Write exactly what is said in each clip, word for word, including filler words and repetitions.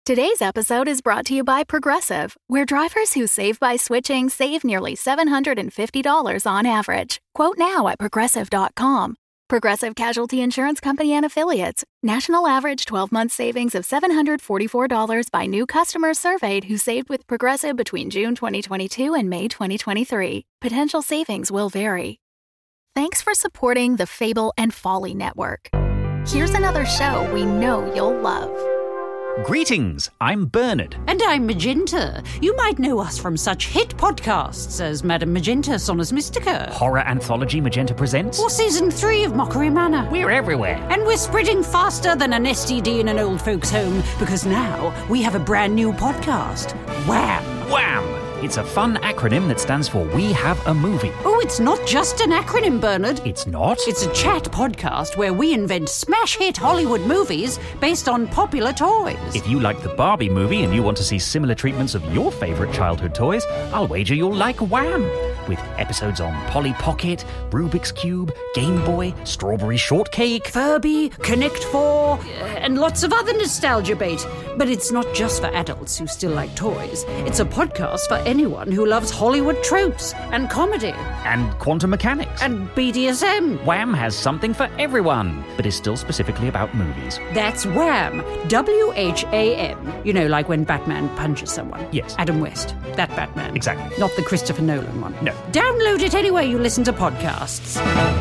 Today's episode is brought to you by Progressive, where drivers who save by switching save nearly seven hundred fifty dollars on average. Quote now at progressive dot com. Progressive Casualty Insurance Company and Affiliates. National average twelve-month savings of seven hundred forty-four dollars by new customers surveyed who saved with Progressive between June twenty twenty-two and May twenty twenty-three. Potential savings will vary. Thanks for supporting the Fable and Folly Network. Here's another show we know you'll love. Greetings, I'm Bernard. And I'm Magenta. You might know us from such hit podcasts as Madame Magenta Sonus Mystica. Horror anthology Magenta Presents. Or Season three of Mockery Manor. We're everywhere. And we're spreading faster than an S T D in an old folks' home, because now we have a brand new podcast. Wham! Wham! It's a fun acronym that stands for We Have a Movie. Oh, it's not just an acronym, Bernard. It's not? It's a chat podcast where we invent smash hit Hollywood movies based on popular toys. If you like the Barbie movie and you want to see similar treatments of your favourite childhood toys, I'll wager you'll like Wham! With episodes on Polly Pocket, Rubik's Cube, Game Boy, Strawberry Shortcake, Furby, Connect Four, and lots of other nostalgia bait. But it's not just for adults who still like toys. It's a podcast for anyone who loves Hollywood tropes and comedy. And quantum mechanics. And B D S M. Wham has something for everyone, but is still specifically about movies. That's Wham. W H A M. You know, like when Batman punches someone. Yes. Adam West. That Batman. Exactly. Not the Christopher Nolan one. No. Download it anywhere you listen to podcasts.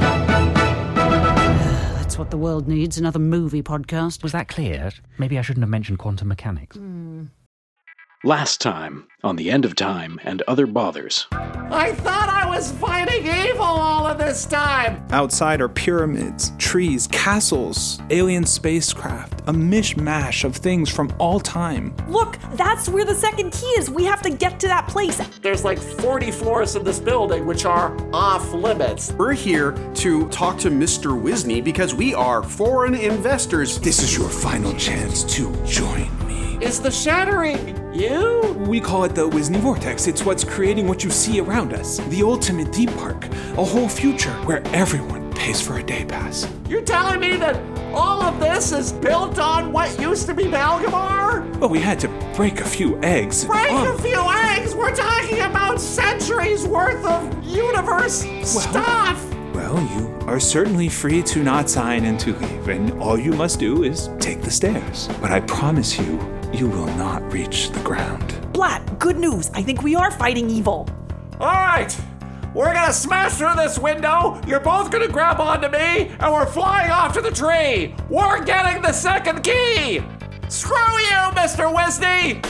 That's what the world needs, another movie podcast. Was that clear? Maybe I shouldn't have mentioned quantum mechanics. Mm. Last time on The End of Time and Other Bothers. I thought I was fighting evil all of this time! Outside are pyramids, trees, castles, alien spacecraft, a mishmash of things from all time. Look, that's where the second key is. We have to get to that place. There's like forty floors in this building which are off limits. We're here to talk to Mister Wisney because we are foreign investors. This is your final chance to join me. Is the shattering you? We call it the Wisney Vortex. It's what's creating what you see around us. The ultimate theme park. A whole future where everyone pays for a day pass. You're telling me that all of this is built on what used to be Malgamar? Well, we had to break a few eggs. Break oh. a few eggs? We're talking about centuries worth of universe well, stuff! Well, you are certainly free to not sign and to leave, and all you must do is take the stairs. But I promise you, you will not reach the ground. Blat, good news. I think we are fighting evil. All right. We're gonna smash through this window. You're both gonna grab onto me, and we're flying off to the tree. We're getting the second key. Screw you, Mister Wisney.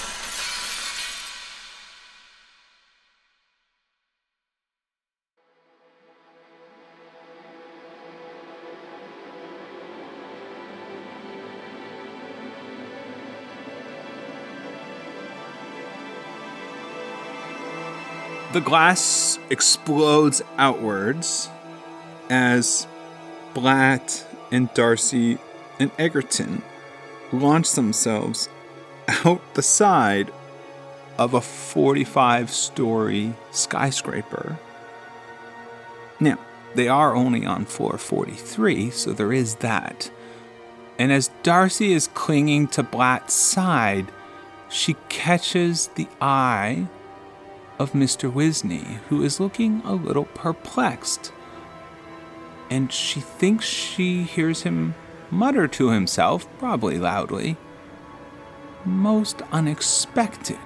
The glass explodes outwards as Blatt and Darcy and Egerton launch themselves out the side of a forty-five story skyscraper. Now, they are only on floor forty-three, so there is that. And as Darcy is clinging to Blatt's side, she catches the eye of Mister Wisney, who is looking a little perplexed. And she thinks she hears him mutter to himself, probably loudly, "Most unexpected."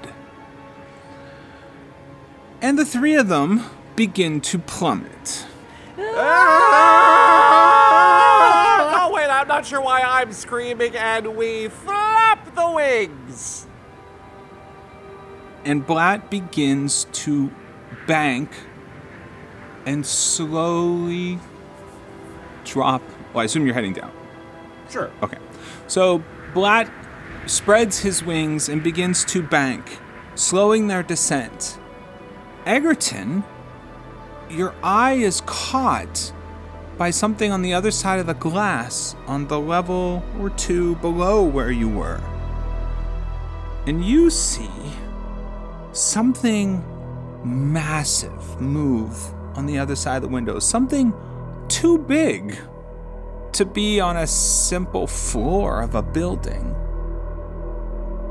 And the three of them begin to plummet. Oh, wait, I'm not sure why I'm screaming, and we flap the wings. And Blatt begins to bank and slowly drop. Well, I assume you're heading down. Sure. Okay. So Blatt spreads his wings and begins to bank, slowing their descent. Egerton, your eye is caught by something on the other side of the glass, on the level or two below where you were. And you see something massive move on the other side of the window. Something too big to be on a simple floor of a building.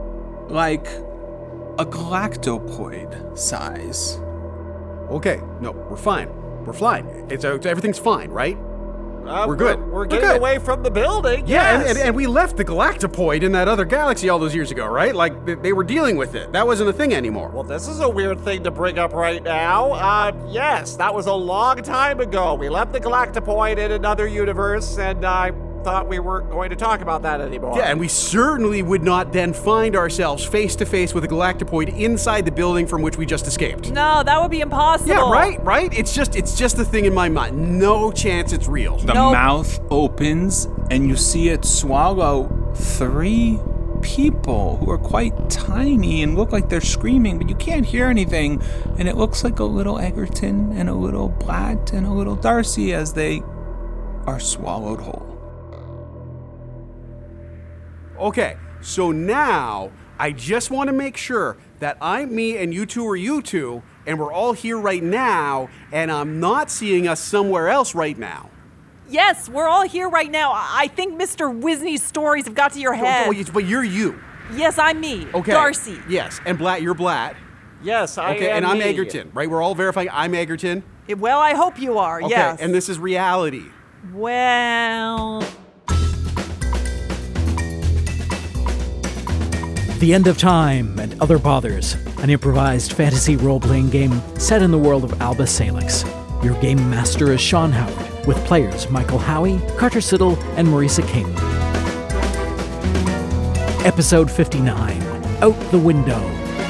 like a galactopoid size. Okay, no, we're fine. We're fine. It's, uh, everything's fine, right? Uh, We're good. We're, We're getting good. away from the building. Yeah, yes. and, and, and we left the galactopoid in that other galaxy all those years ago, right? Like, they, they were dealing with it. That wasn't a thing anymore. Well, this is a weird thing to bring up right now. Uh, yes, that was a long time ago. We left the galactopoid in another universe, and I thought we weren't going to talk about that anymore. Yeah, and we certainly would not then find ourselves face to face with a galactopoid inside the building from which we just escaped. No, that would be impossible. Yeah, right, right? It's just it's just a thing in my mind. No chance it's real. The Nope. mouth opens and you see it swallow three people who are quite tiny and look like they're screaming, but you can't hear anything. And it looks like a little Egerton and a little Blatt and a little Darcy as they are swallowed whole. Okay, so now I just want to make sure that I'm me and you two are you two, and we're all here right now, and I'm not seeing us somewhere else right now. Yes, we're all here right now. I I think Mister Wisney's stories have got to your head. But but you're you. Yes, I'm me. Okay. Darcy. Yes, and Blatt, you're Blatt. Yes, I Okay, am and I'm me. Egerton, right? We're all verifying I'm Egerton. Well, I hope you are, Okay, yes. and this is reality. Well... The End of Time and Other Bothers, an improvised fantasy role-playing game set in the world of Albus Salix. Your game master is Sean Howard, with players Michael Howie, Carter Siddle, and Marisa Caden. Episode fifty-nine, Out the Window.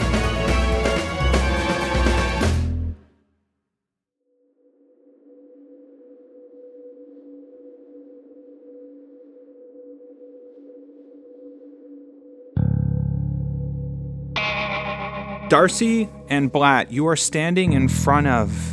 Darcy and Blatt, you are standing in front of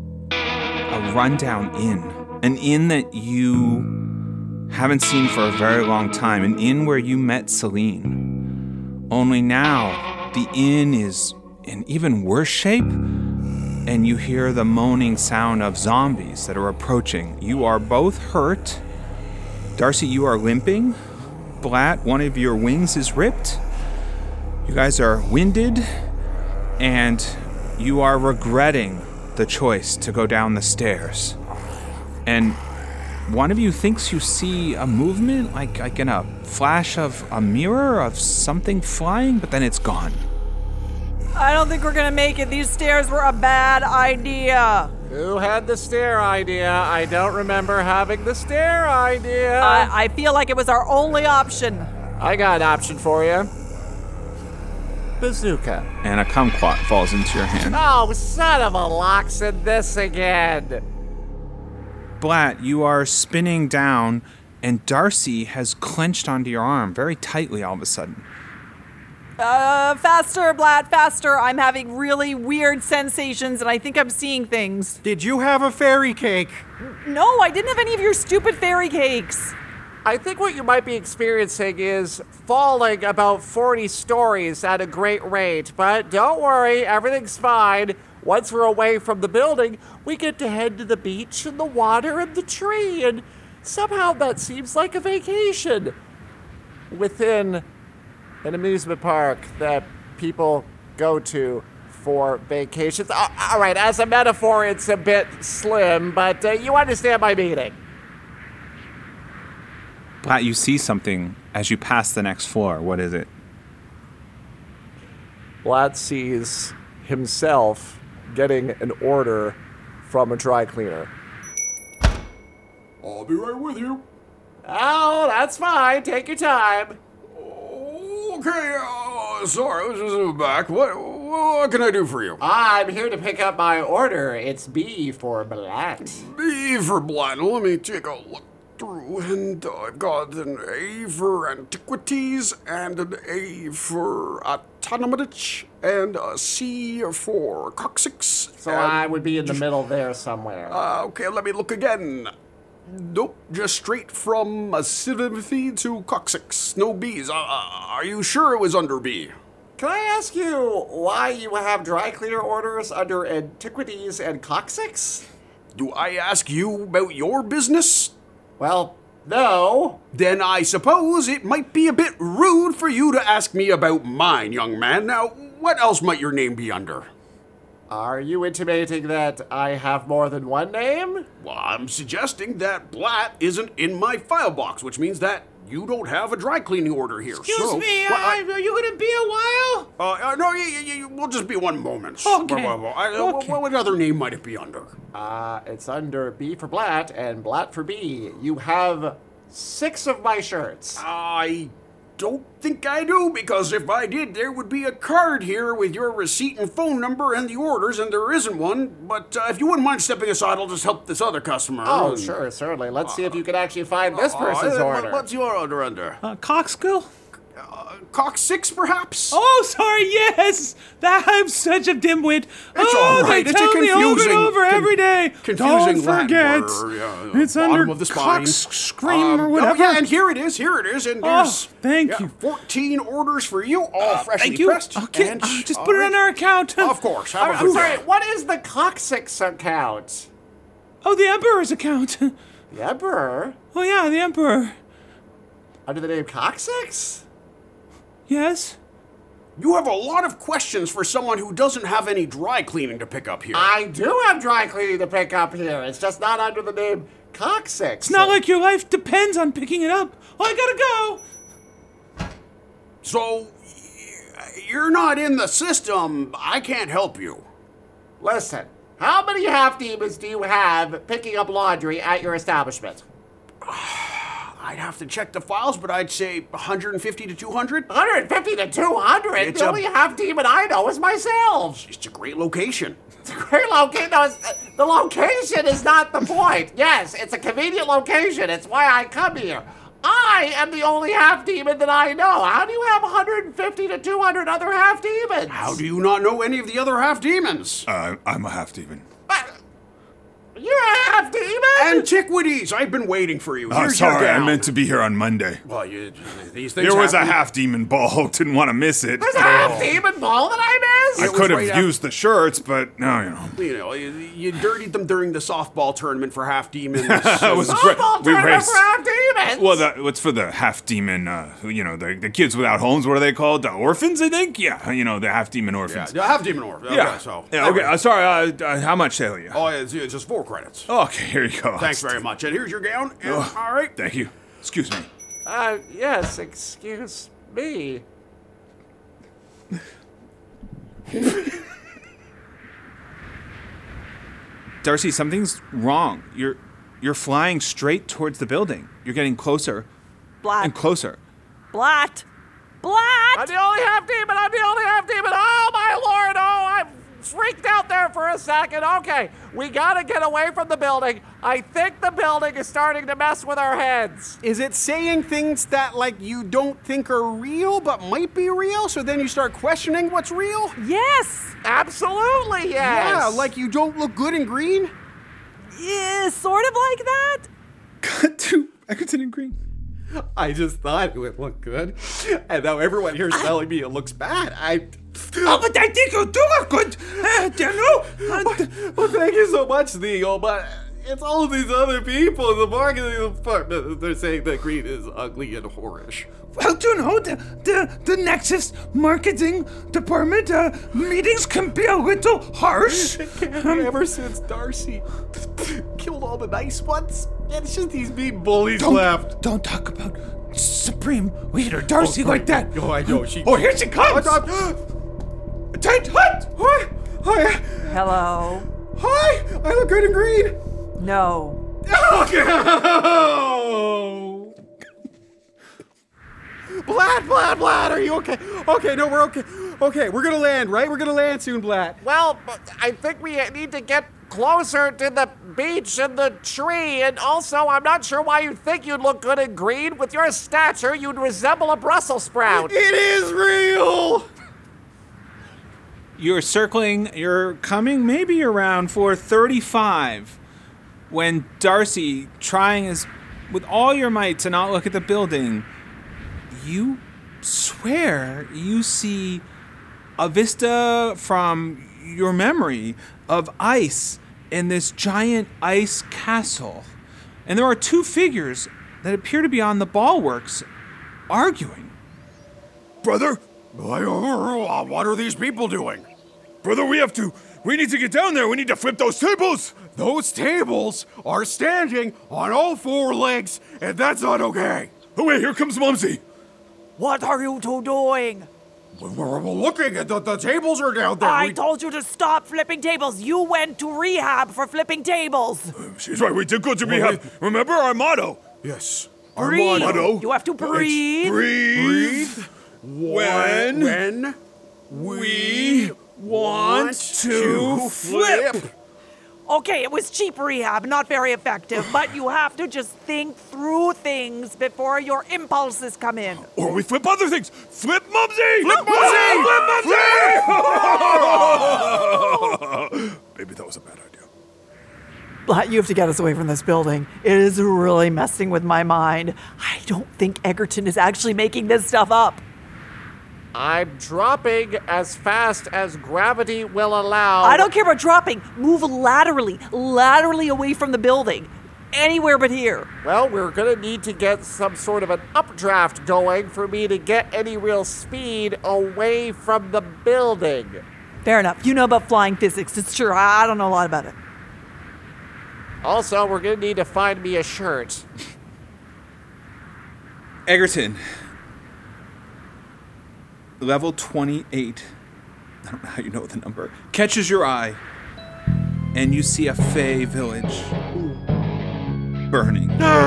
a rundown inn. An inn that you haven't seen for a very long time. An inn where you met Celine. Only now, the inn is in even worse shape, and you hear the moaning sound of zombies that are approaching. You are both hurt. Darcy, you are limping. Blatt, one of your wings is ripped. You guys are winded. And you are regretting the choice to go down the stairs. And one of you thinks you see a movement, like, like in a flash of a mirror of something flying, but then it's gone. I don't think we're gonna make it. These stairs were a bad idea. Who had the stair idea? I don't remember having the stair idea. I, I feel like it was our only option. I got an option for you. Bazooka. And a kumquat falls into your hand. Oh, son of a locks in this again. Blatt, you are spinning down, and Darcy has clenched onto your arm very tightly all of a sudden. Uh, faster, Blatt, faster. I'm having really weird sensations, and I think I'm seeing things. Did you have a fairy cake? No, I didn't have any of your stupid fairy cakes. I think what you might be experiencing is falling about forty stories at a great rate, but don't worry, everything's fine. Once we're away from the building, we get to head to the beach and the water and the tree, and somehow that seems like a vacation within an amusement park that people go to for vacations. Uh, all right, as a metaphor, it's a bit slim, but uh, you understand my meaning. Blatt, you see something as you pass the next floor. What is it? Blatt sees himself getting an order from a dry cleaner. I'll be right with you. Oh, that's fine. Take your time. Okay, uh, sorry, let's just move back. What, what can I do for you? I'm here to pick up my order. It's B for Blatt. B for Blatt. Let me take a look through, and uh, I've got an A for antiquities, and an A for autonomich, and a C for coccyx. So and I would be in the middle there somewhere. Uh, okay, let me look again. Nope, just straight from acidity to coccyx. No B's. Uh, are you sure it was under B? Can I ask you why you have dry cleaner orders under antiquities and coccyx? Do I ask you about your business? Well, No. Then I suppose it might be a bit rude for you to ask me about mine, young man. Now, what else might your name be under? Are you intimating that I have more than one name? Well, I'm suggesting that Blatt isn't in my file box, which means that you don't have a dry cleaning order here. Excuse so, me, well, I, I, are you going to be a while? uh, uh, no, you, you, you, we'll just be one moment. Okay. Well, well, well, I, uh, Okay. What, what other name might it be under? Uh, it's under B for Blatt and Blatt for B. You have six of my shirts. I don't think I do, because if I did, there would be a card here with your receipt and phone number and the orders, and there isn't one. But uh, if you wouldn't mind stepping aside, I'll just help this other customer. Oh, And- sure, certainly. Let's see if you can actually find this Uh, person's uh, order. What's your order under? Uh, Coxkill? Uh, Cock six, perhaps? Oh, sorry, yes! That, I'm such a dimwit. It's oh, all right. they It's a tell me over and confusing- over con- every day. confusing Don't Latin forget. word, yeah, it's bottom under of the spine. Cox Scream Um, or oh, whatever. yeah, and here it is. Here it is. And there's Oh, thank yeah, you. fourteen orders for you, all freshly Thank you. pressed. Okay, and, uh, just all put it right. on our account. Of course. Have I'm, a I'm good sorry, day. what is the coccyx account? Oh, the Emperor's account. The Emperor? Oh, yeah, the Emperor. Under the name Coccyx? Yes? You have a lot of questions for someone who doesn't have any dry cleaning to pick up here. I do have dry cleaning to pick up here. It's just not under the name Coccyx. It's not like your life depends on picking it up. Oh, I gotta go. So, y- you're not in the system. I can't help you. Listen, how many half-demons do you have picking up laundry at your establishment? I'd have to check the files, but I'd say one hundred fifty to two hundred. one hundred fifty to two hundred? It's The a- only half-demon I know is myself. It's a great location. It's a great location. No, it's, the location is not the point. Yes, it's a convenient location. It's why I come here. I am the only half-demon that I know. How do you have one hundred fifty to two hundred other half-demons? How do you not know any of the other half-demons? Uh, I'm a half demon. You're a half-demon? Antiquities! I've been waiting for you. Oh, Here's your sorry, I gown. meant to be here on Monday. Well, you, these things There was a happen. half demon ball. Didn't want to miss it. There's a half-demon ball that I I missed? was could have right after- used the shirts, but no, you know. You know, you, you dirtied them during the softball tournament for half demons. That was Softball we tournament raced. for half-demons? Well, that, what's for the half demon? Uh, who- you know, the, the kids without homes. What are they called? The orphans, I think. Yeah, you know, the half demon yeah, orphans. yeah, half demon orb. Okay, Yeah. so. yeah. Okay. Uh, sorry. Uh, uh, how much, Celia? Oh, yeah, it's, it's just four credits. Okay, here you go. Thanks very much. And here's your gown. And, Oh, all right. Thank you. Excuse me. Uh, yes, excuse me. Darcy, something's wrong. You're you're flying straight towards the building. You're getting closer and Blatt. closer. Blatt. Blatt. I'm the only half-demon! I'm the only half-demon! Oh, my lord! Oh, I'm freaked out there for a second. Okay, we gotta get away from the building. I think the building is starting to mess with our heads. Is it saying things that, like, you don't think are real but might be real? So then you start questioning what's real? Yes. Absolutely, yes! Yeah, like you don't look good in green? Yeah, sort of like that. Cut to Egerton and Green. I just thought it would look good. And now everyone here's telling me it looks bad. I. Oh, but I think you do look good. Uh, you know? Uh, Well, thank you so much, Theo, but it's all of these other people in the marketing department. They're saying that green is ugly and whorish. Well, do you know, the, the, the Nexus marketing department uh, meetings can be a little harsh. Ever since Darcy killed all the nice ones, it's just these mean bullies Don't, left. don't talk about Supreme Leader Darcy like that. Oh, I know. She. Oh, here she comes. Tight hut. Hi. Hi. Hello. Hi. I look good in green. No. Oh. Blatt, Blatt, Blatt, are you okay? Okay, no, we're okay. Okay, we're gonna land, right? We're gonna land soon, Blatt. Well, but I think we need to get closer to the beach and the tree, and also, I'm not sure why you think you'd look good in green. With your stature, you'd resemble a Brussels sprout. It is real. You're circling, you're coming maybe around four thirty-five when Darcy, trying as with all your might to not look at the building, you swear you see a vista from your memory of ice in this giant ice castle. And there are two figures that appear to be on the bulwarks, arguing. Brother? What are these people doing? Brother, we have to... We need to get down there. We need to flip those tables. Those tables are standing on all four legs, and that's not okay. Oh, wait, here comes Mumsy. What are you two doing? We're looking at the, the tables are down there. I we... told you to stop flipping tables. You went to rehab for flipping tables. Uh, she's right. We did go to rehab. Well, Remember our motto? Yes. Breathe. Our motto. You have to breathe. It's breathe. Breathe. When, when we want to flip. flip. Okay, it was cheap rehab, not very effective, but you have to just think through things before your impulses come in. Or we flip other things. Flip Mumsy! Flip Mumsy! Flip Mumsy! Maybe that was a bad idea. Blatt, you have to get us away from this building. It is really messing with my mind. I don't think Egerton is actually making this stuff up. I'm dropping as fast as gravity will allow. I don't care about dropping. Move laterally, laterally away from the building. Anywhere but here. Well, we're gonna need to get some sort of an updraft going for me to get any real speed away from the building. Fair enough. You know about flying physics. It's true. I don't know a lot about it. Also, we're gonna need to find me a shirt. Egerton. Level twenty-eight, I don't know how you know the number, catches your eye, and you see a Fey village burning.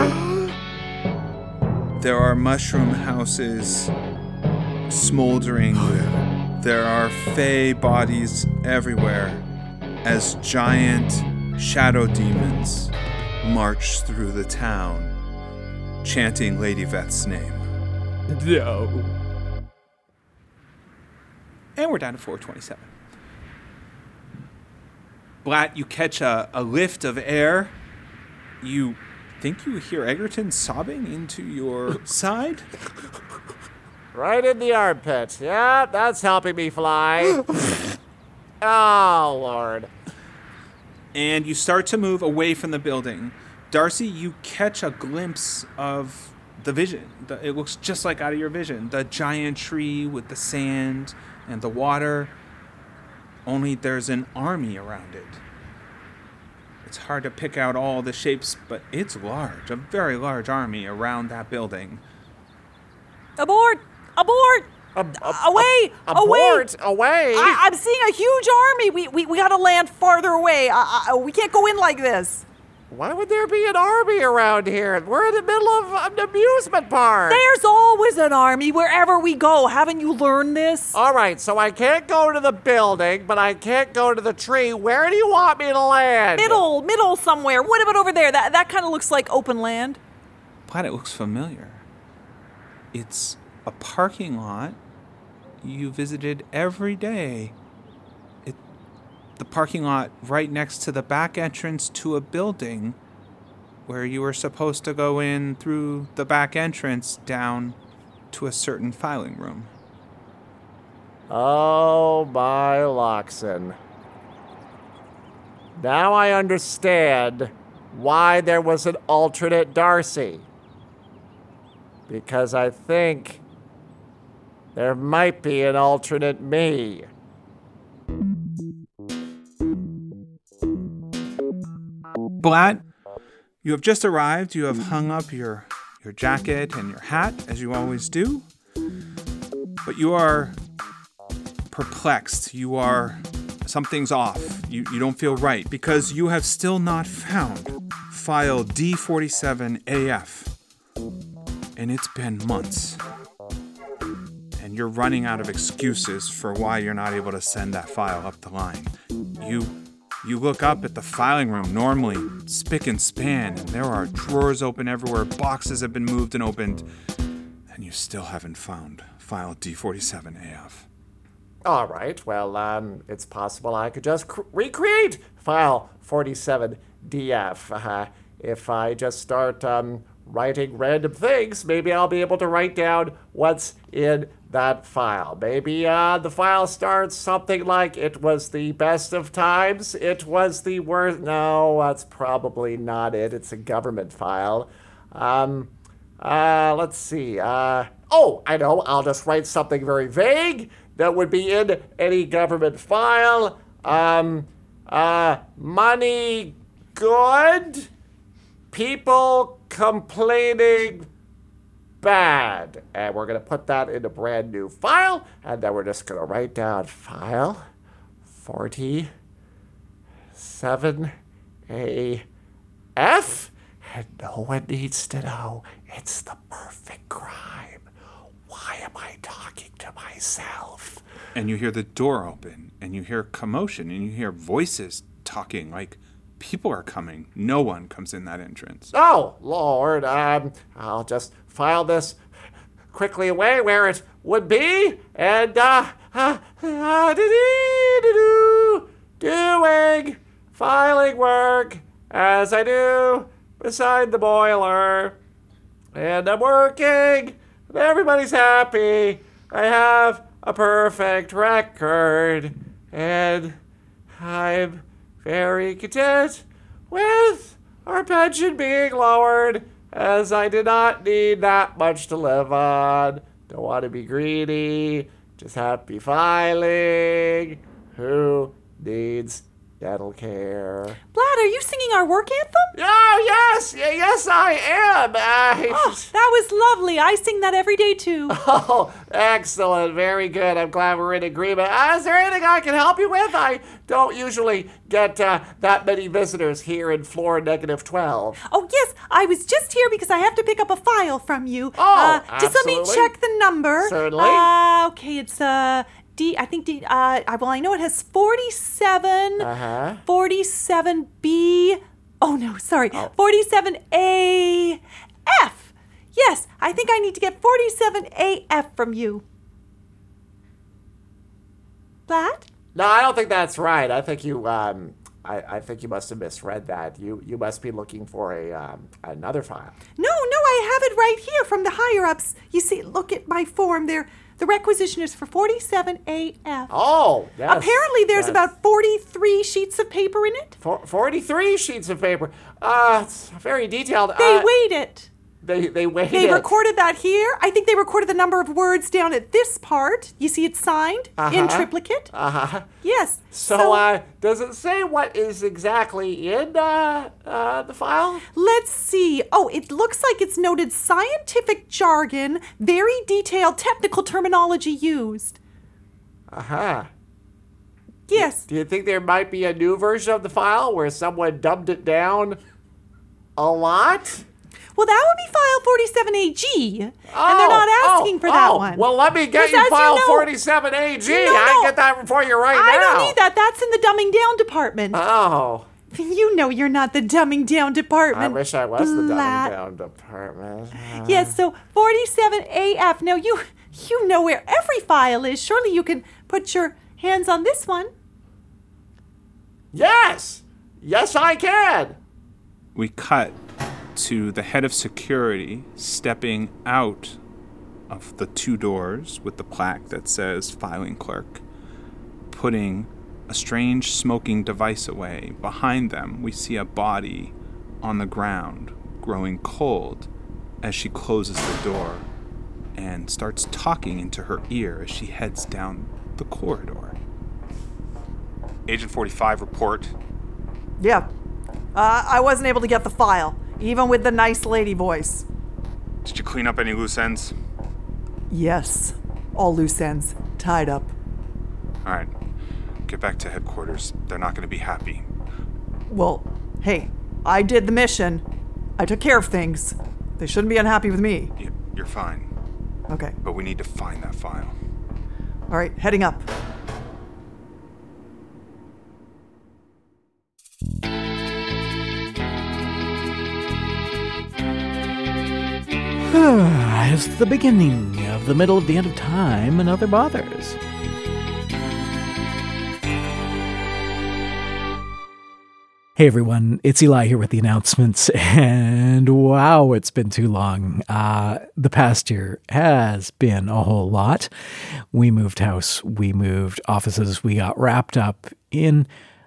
There are mushroom houses smoldering. There are Fey bodies everywhere as giant shadow demons march through the town, chanting Lady Veth's name. No. And we're down to four twenty-seven. Blatt, you catch a, a lift of air. You think you hear Egerton sobbing into your side? Right in the armpit. Yeah, that's helping me fly. Oh, Lord. And you start to move away from the building. Darcy, you catch a glimpse of the vision. The, it looks just like out of your vision. The giant tree with the sand and the water, only there's an army around it. It's hard to pick out all the shapes, but it's large, a very large army around that building. Aboard! Aboard! Ab- ab- away! ab- away! Abort! Away! I- I'm seeing a huge army. We we, we gotta land farther away. I- I- we can't go in like this. Why would there be an army around here? We're in the middle of an amusement park. There's always an army wherever we go. Haven't you learned this? All right, so I can't go to the building, but I can't go to the tree. Where do you want me to land? Middle, middle somewhere. What about over there? That that kind of looks like open land. But it looks familiar. It's a parking lot you visited every day. It, the parking lot right next to the back entrance to a building where you were supposed to go in through the back entrance down to a certain filing room. Oh, my Loxon. Now I understand why there was an alternate Darcy. Because I think there might be an alternate me. Blatt, you have just arrived. You have hung up your, your jacket and your hat, as you always do. But you are perplexed. You are... Something's off. You, you don't feel right, because you have still not found file D forty-seven A F. And it's been months. And you're running out of excuses for why you're not able to send that file up the line. You you look up at the filing room, normally spick and span, and there are drawers open everywhere, boxes have been moved and opened, and you still haven't found file D forty-seven A F. All right, well, um, it's possible I could just cr- recreate file forty-seven D F. Uh, if I just start um, writing random things, maybe I'll be able to write down what's in that file. Maybe uh, the file starts something like, it was the best of times, it was the worst. No, that's probably not it. It's a government file. Um, Uh, let's see. Uh, oh, I know. I'll just write something very vague that would be in any government file. Um, uh, money good, people complaining bad. And we're going to put that in a brand new file, and then we're just going to write down file forty-seven A F, and no one needs to know. It's the perfect crime. Why am I talking to myself? And you hear the door open, and you hear commotion, and you hear voices talking like people are coming. No one comes in that entrance. Oh, Lord. Um, I'll just file this quickly away where it would be, and, uh, uh, uh do doing filing work as I do beside the boiler. And I'm working, and everybody's happy. I have a perfect record, and I'm very content with our pension being lowered, as I did not need that much to live on. Don't want to be greedy, just happy filing. Who needs dental care? Vlad, are you singing our work anthem? Oh, yes, y- yes, I am. I... Oh, that was lovely. I sing that every day, too. Oh, excellent. Very good. I'm glad we're in agreement. Uh, is there anything I can help you with? I don't usually get uh, that many visitors here in floor negative twelve. Oh, yes. I was just here because I have to pick up a file from you. Oh, uh, Just let me absolutely. check the number. Certainly. Uh, okay, it's... uh. D, I think D, uh, well, I know it has forty-seven, Uh-huh. forty-seven B, oh no, sorry, Oh. forty-seven A F. Yes, I think I need to get forty-seven A F from you. Vlad? No, I don't think that's right. I think you, um, I, I think you must have misread that. You, you must be looking for a, um, another file. No, no, I have it right here from the higher-ups. You see, look at my form there. The requisition is for forty-seven A F. Oh, yes. Apparently there's yes. about forty-three sheets of paper in it. For, forty-three sheets of paper. Uh, it's very detailed. They uh, weighed it. They, they weighed They it. recorded that here. I think they recorded the number of words down at this part. You see it's signed in Uh-huh. triplicate. Uh-huh. Yes. So, uh, does it say what is exactly in, uh, uh, the file? Let's see. Oh, it looks like it's noted scientific jargon, very detailed technical terminology used. Uh-huh. Yes. Do you think there might be a new version of the file where someone dumbed it down a lot? Well, that would be file forty-seven A G, Oh, and they're not asking oh, for that oh. one. Well, let me get 'Cause you as file you know- forty-seven A G. No, I no. can get that for you right I now. don't need that. That's in the dumbing down department. Oh. You know you're not the dumbing down I department. wish I was the Blat. dumbing down department. Uh, Yes, so forty-seven A F. Now, you you know where every file is. Surely you can put your hands on this one. Yes! Yes, I can! We cut to the head of security stepping out of the two doors with the plaque that says filing clerk, putting a strange smoking device away. Behind them, we see a body on the ground growing cold as she closes the door and starts talking into her ear as she heads down the corridor. Agent forty-five, report. Yeah. Uh, I wasn't able to get the file, even with the nice lady voice. Did you clean up any loose ends? Yes. All loose ends. Tied up. All right. Get back to headquarters. They're not going to be happy. Well, hey, I did the mission. I took care of things. They shouldn't be unhappy with me. You- You're fine. Okay. But we need to find that file. All right, heading up. It's the beginning of the middle of the end of time and other bothers. Hey everyone, it's Eli here with the announcements, and wow, it's been too long. Uh, the past year has been a whole lot. We moved house, we moved offices, we got wrapped up in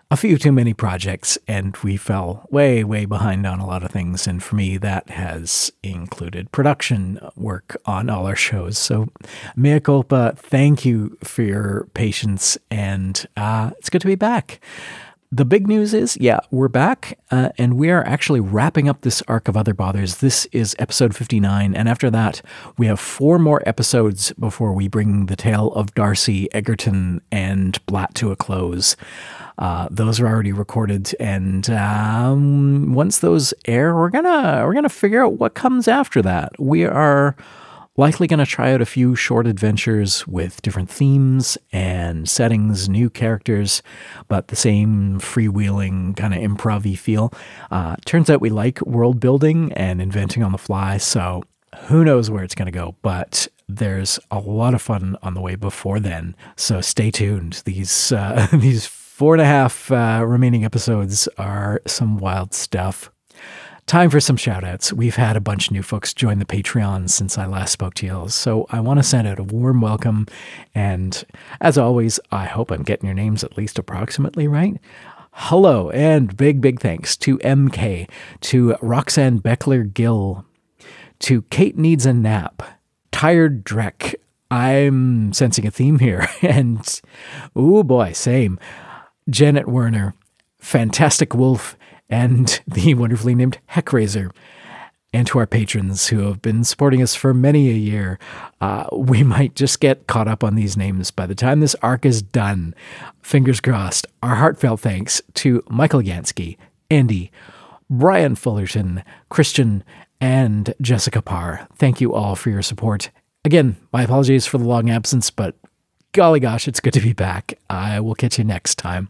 a few too many projects, and we fell way, way behind on a lot of things. And for me, that has included production work on all our shows. So, mea culpa, thank you for your patience, and uh, it's good to be back. The big news is, yeah, we're back, uh, and we are actually wrapping up this arc of Other Bothers. This is episode fifty-nine, and after that, we have four more episodes before we bring the tale of Darcy, Egerton, and Blatt to a close. Uh, those are already recorded, and um, once those air, we're gonna we're gonna figure out what comes after that. We are likely going to try out a few short adventures with different themes and settings, new characters, but the same freewheeling kind of improv-y feel. Uh, turns out we like world building and inventing on the fly, so who knows where it's going to go, but there's a lot of fun on the way before then, so stay tuned. These, uh, these four and a half uh, remaining episodes are some wild stuff. Time for some shout-outs. We've had a bunch of new folks join the Patreon since I last spoke to you, so I want to send out a warm welcome, and as always, I hope I'm getting your names at least approximately right. Hello, and big, big thanks to M K, to Roxanne Beckler-Gill, to Kate Needs a Nap, Tired Drek, I'm sensing a theme here, and, ooh boy, same, Janet Werner, Fantastic Wolf, and the wonderfully named Heckraiser. And to our patrons who have been supporting us for many a year, uh, we might just get caught up on these names by the time this arc is done. Fingers crossed. Our heartfelt thanks to Michael Yansky, Andy, Brian Fullerton, Christian, and Jessica Parr. Thank you all for your support. Again, my apologies for the long absence, but golly gosh, it's good to be back. I will catch you next time.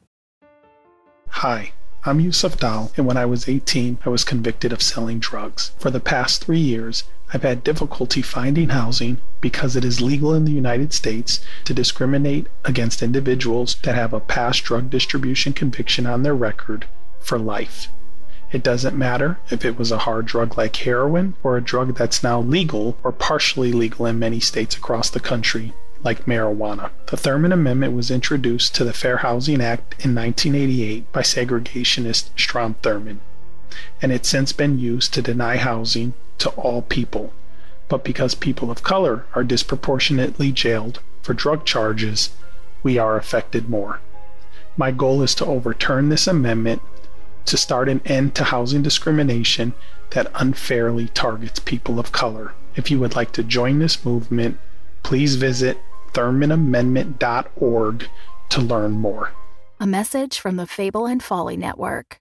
Hi. I'm Yusuf Dal, and when I was eighteen, I was convicted of selling drugs. For the past three years, I've had difficulty finding housing because it is legal in the United States to discriminate against individuals that have a past drug distribution conviction on their record for life. It doesn't matter if it was a hard drug like heroin or a drug that's now legal or partially legal in many states across the country, like marijuana. The Thurman Amendment was introduced to the Fair Housing Act in nineteen eighty-eight by segregationist Strom Thurmond, and it's since been used to deny housing to all people. But because people of color are disproportionately jailed for drug charges, we are affected more. My goal is to overturn this amendment to start an end to housing discrimination that unfairly targets people of color. If you would like to join this movement, please visit thurman amendment dot org to learn more. A message from the Fable and Folly Network.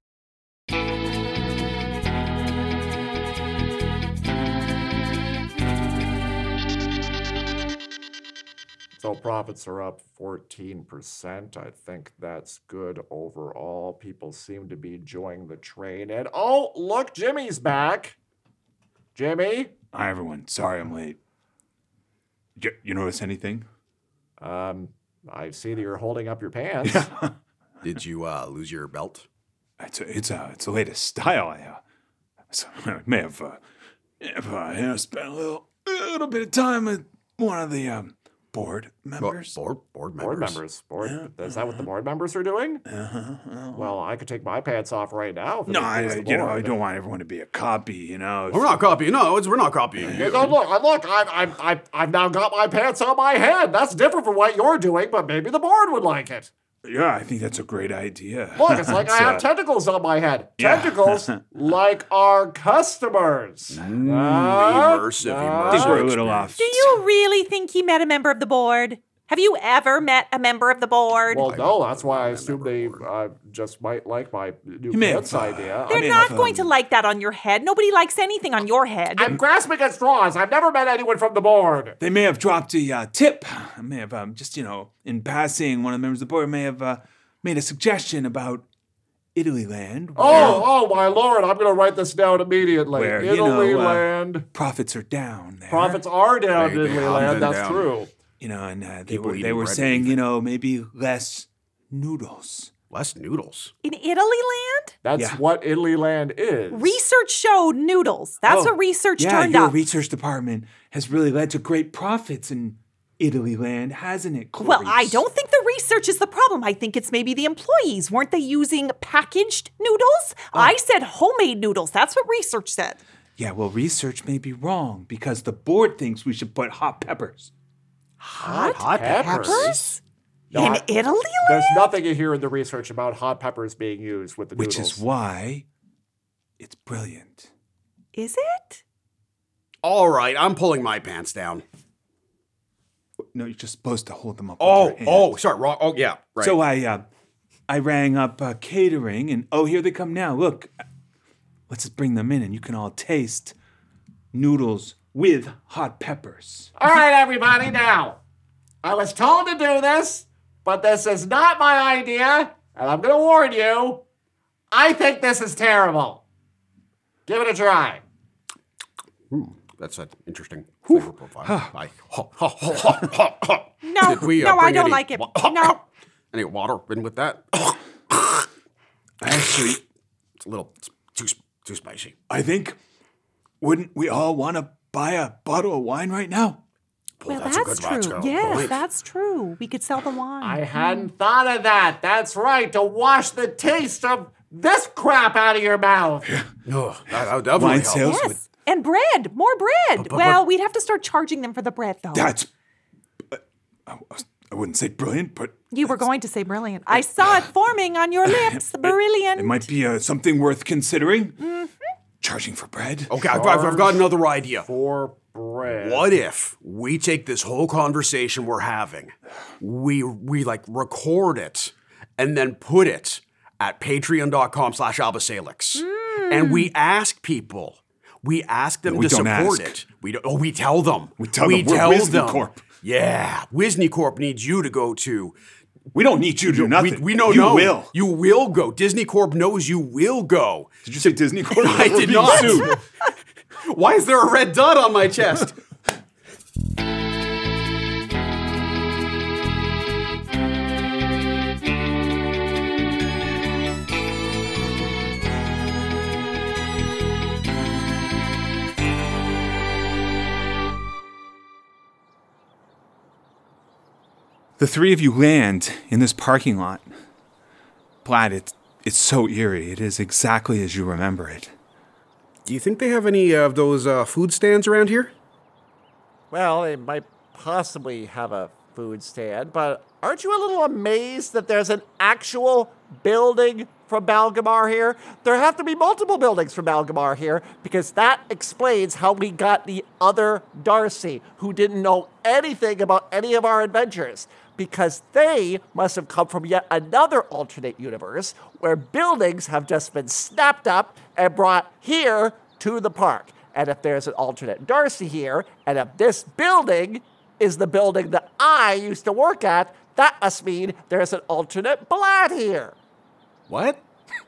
So profits are up fourteen percent. I think that's good overall. People seem to be enjoying the train. And oh, look, Jimmy's back. Jimmy? Hi, everyone. Sorry I'm late. You, you notice anything? Um, I see that you're holding up your pants. Did you uh, lose your belt? It's a, it's a, it's the latest style. I, uh, so I may have, uh, if I you know, spent a little, a little bit of time with one of the um, board members. Board, board members. Board members. Board. Yeah, Is that what the board members are doing? Uh-huh, uh-huh. Well, I could take my pants off right now. If it No, would I, please I- the you know, board. I don't want everyone to be a copy. You know, We're not copying. No, it's, we're not copying. Yeah, no, look, I- look, I, I, I, I've now got my pants on my head. That's different from what you're doing, but maybe the board would like it. Yeah, I think that's a great idea. Look, it's like I have uh, tentacles on my head. yeah. Tentacles like our customers. Mm, Uh, immersive, uh, immersive. I think we're a little experience. off. Do you really think he met a member of the board? Have you ever met a member of the board? Well, no, that's why I assume they uh, just might like my new You may pants have, uh, idea. They're I mean, not I've, going to um, like that on your head. Nobody likes anything on your head. I'm grasping at straws. I've never met anyone from the board. They may have dropped a uh, tip. I may have um, just, you know, in passing, one of the members of the board may have uh, made a suggestion about Italy Land. Oh, oh, my lord, I'm going to write this down immediately. Where, you Italy know, uh, Land. Profits are down there. Profits are down They- in they Italy have Land. been That's down. true. You know, and uh, they People were, they eating were bread saying, and you know, maybe less noodles. Less noodles. In Italy Land? That's Yeah. what Italy Land is. Research showed noodles. That's Oh, what research yeah, turned your up. research department has really led to great profits in Italy land, hasn't it, Clarice? Well, I don't think the research is the problem. I think it's maybe the employees. Weren't they using packaged noodles? Oh. I said homemade noodles. That's what research said. Yeah, well, research may be wrong because the board thinks we should put hot peppers. Hot, Hot peppers? peppers? No, In I- Italy? There's nothing in here in the research about hot peppers being used with the Which noodles. is why it's brilliant. Is it? All right, I'm pulling my pants down. No, you're just supposed to hold them up. Oh, with your hand. oh, sorry, wrong. Oh, yeah, right. So I, uh, I rang up uh, catering, and oh, here they come now. Look, let's just bring them in, and you can all taste noodles with hot peppers. All right, everybody, now. I was told to do this, but this is not my idea, and I'm going to warn you. I think this is terrible. Give it a try. Ooh, that's an interesting flavor profile. I, ho, ho, ho, ho, ho, ho. No, Did we, uh, no, I bring don't any like it. wa- No. Any water in with that? Actually, it's a little it's too sp- too spicy. I think, wouldn't we all want to buy a bottle of wine right now? Well, that's a that's, good true. Roscoe Yes, point. that's true. We could sell the wine. I hadn't thought of that. That's right, to wash the taste of this crap out of your mouth. Oh, that, that would definitely Wine help. sales Yes. would. And bread. More bread. But- but- well, but- we'd have to start charging them for the bread, though. That's. uh, I, I wouldn't say brilliant, but You were going to say brilliant. I saw it forming on your lips. Brilliant. it might be uh, something worth considering. Mm-hmm. Charging for bread. Okay, I've, I've I've got another idea. For bread. What if we take this whole conversation we're having, we we like record it, and then put it at patreon.com slash albasalix, and we ask people, we ask them No, we to don't support ask. it. We don't. Oh, we tell them. We tell them we're Wisney Corp. Yeah, Wisney Corp needs you to go to. We don't need you to do nothing. We, we know you no. will. You will go. Disney Corp knows you will go. Did you say Disney Corp? I We're did being not. sued. Why is there a red dot on my chest? The three of you land in this parking lot. Platt, it's, it's so eerie. It is exactly as you remember it. Do you think they have any of those uh, food stands around here? Well, they might possibly have a food stand, but aren't you a little amazed that there's an actual building from Balgamar here? There have to be multiple buildings from Balgamar here, because that explains how we got the other Darcy, who didn't know anything about any of our adventures, because they must have come from yet another alternate universe where buildings have just been snapped up and brought here to the park. And if there's an alternate Darcy here, and if this building is the building that I used to work at, that must mean there's an alternate Blatt here. What?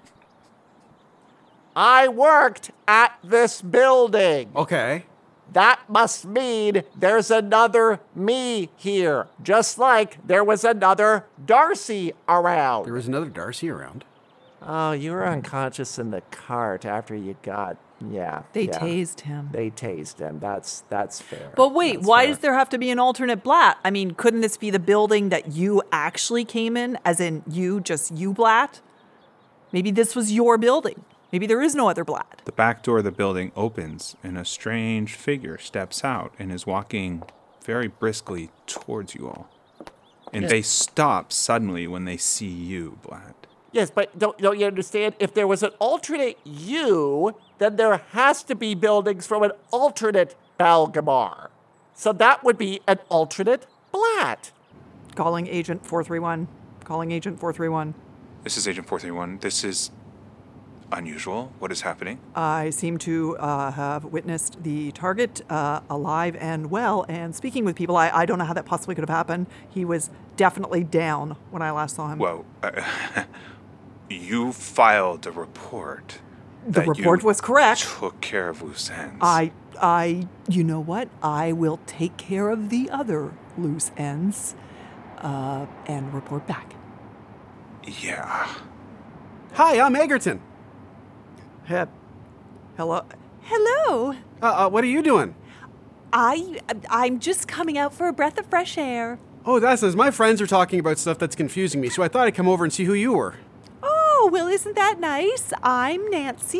I worked at this building. Okay. That must mean there's another me here, just like there was another Darcy around. There was another Darcy around. Oh, you were unconscious in the cart after you got, yeah. They yeah. tased him. They tased him. That's that's fair. But wait, That's why fair. does there have to be an alternate Blatt? I mean, couldn't this be the building that you actually came in, as in you, just you, Blatt? Maybe this was your building. Maybe there is no other Blatt. The back door of the building opens, and a strange figure steps out and is walking very briskly towards you all. And Yes. they stop suddenly when they see you, Blatt. Yes, but don't, don't you understand? If there was an alternate you, then there has to be buildings from an alternate Balgamar. So that would be an alternate Blatt. Calling Agent four three one. Calling Agent four three one. This is Agent four three one. This is unusual. What is happening? I seem to uh, have witnessed the target uh, alive and well and speaking with people. I, I don't know how that possibly could have happened. He was definitely down when I last saw him. Whoa. Uh, you filed a report. The that report you was correct. Took care of loose ends. I, I, you know what? I will take care of the other loose ends uh, and report back. Yeah. Hi, I'm Egerton. He- Hello. Hello. Uh, uh, what are you doing? I, I'm just coming out for a breath of fresh air. Oh, that's as my friends are talking about stuff that's confusing me, so I thought I'd come over and see who you were. Oh, well, isn't that nice? I'm Nancy.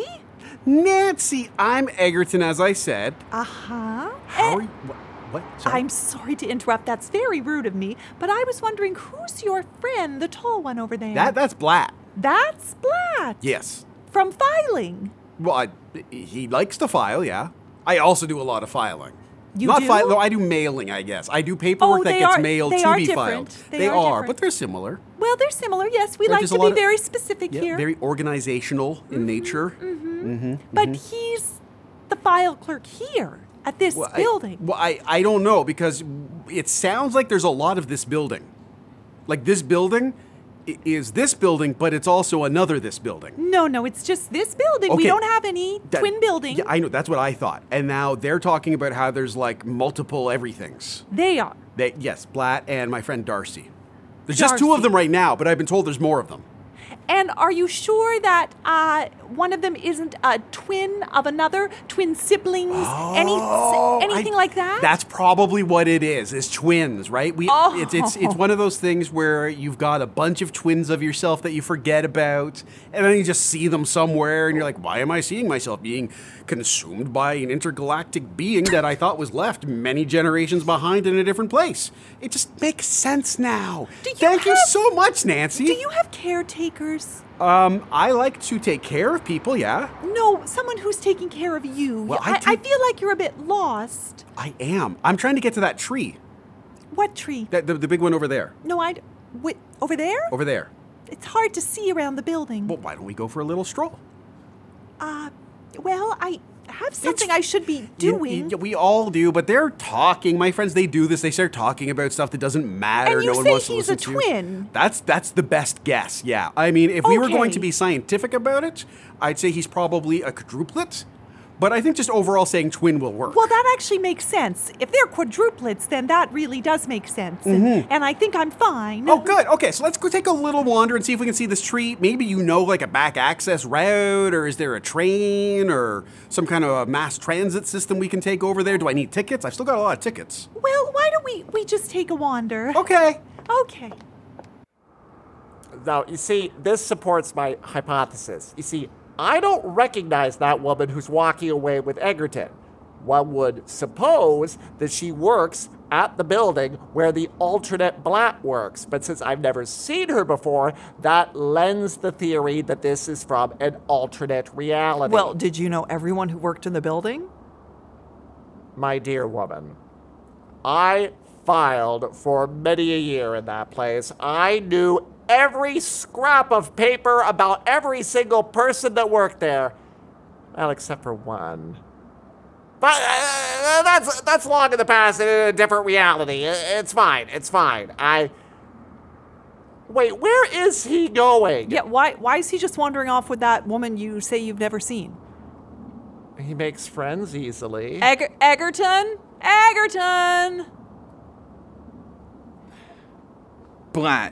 Nancy, I'm Egerton, as I said. Uh-huh. How are you? What? what? Sorry. I'm sorry to interrupt. That's very rude of me. But I was wondering, who's your friend, the tall one over there? That That's Blatt. That's Blatt. Yes. From filing. Well, I, he likes to file, yeah. I also do a lot of filing. You Not do? file, no, I do mailing, I guess. I do paperwork Oh, that they gets are- mailed they to are be different. filed. They are are, different. but they're similar. Well, they're similar, yes. We Right, like there's to a be lot of- very specific Yeah, here. very organizational in nature. Mm-hmm. Mm-hmm. But he's the file clerk here at this Well, I- building. well, I, I don't know, because it sounds like there's a lot of this building. Like this building i- is this building, but it's also another this building. No, no, it's just this building. We Okay. don't have any That- twin buildings. Yeah, I know. That's what I thought. And now they're talking about how there's like multiple everythings. They are. They, yes, Blatt and my friend Darcy. There's just two of Darcy. them right now, but I've been told there's more of them. And are you sure that uh, one of them isn't a twin of another? Twin siblings? Any, Oh, anything like that? That's probably what it is. Is twins, right? We Oh. it's it's it's one of those things where you've got a bunch of twins of yourself that you forget about, and then you just see them somewhere, and you're like, why am I seeing myself being consumed by an intergalactic being that I thought was left many generations behind in a different place? It just makes sense now. Do you Thank you have- so much, Nancy. Do you have caretakers? Um, I like to take care of people, yeah. No, someone who's taking care of you. Well, I I, I take- feel like you're a bit lost. I am. I'm trying to get to that tree. What tree? That, the, the big one over there. No, I. Wait, over there? Over there. It's hard to see around the building. Well, why don't we go for a little stroll? Uh, well, I have something I should be doing. You- you- we all do, but they're talking. My friends, they do this. They start talking about stuff that doesn't matter. And you no one say wants to he's a listen to. twin. That's that's the best guess. Yeah. I mean, if we were going Okay. to be scientific about it, I'd say he's probably a quadruplet. But I think just overall saying twin will work. Well, that actually makes sense. If they're quadruplets, then that really does make sense. And, Mhm. and I think I'm fine. Oh, good. Okay, so let's go take a little wander and see if we can see this tree. Maybe you know like a back access route, or is there a train or some kind of a mass transit system we can take over there? Do I need tickets? I've still got a lot of tickets. Well, why don't we, we just take a wander? Okay. Okay. Now, you see, this supports my hypothesis. You see, I don't recognize that woman who's walking away with Egerton. One would suppose that she works at the building where the alternate Blatt works. But since I've never seen her before, that lends the theory that this is from an alternate reality. Well, did you know everyone who worked in the building? My dear woman, I filed for many a year in that place. I knew every scrap of paper about every single person that worked there. Well, except for one. But uh, that's that's long in the past and in a different reality. It's fine. It's fine. I... Wait, where is he going? Yeah, why why is he just wandering off with that woman you say you've never seen? He makes friends easily. Eger- Egerton? Egerton! Blatt,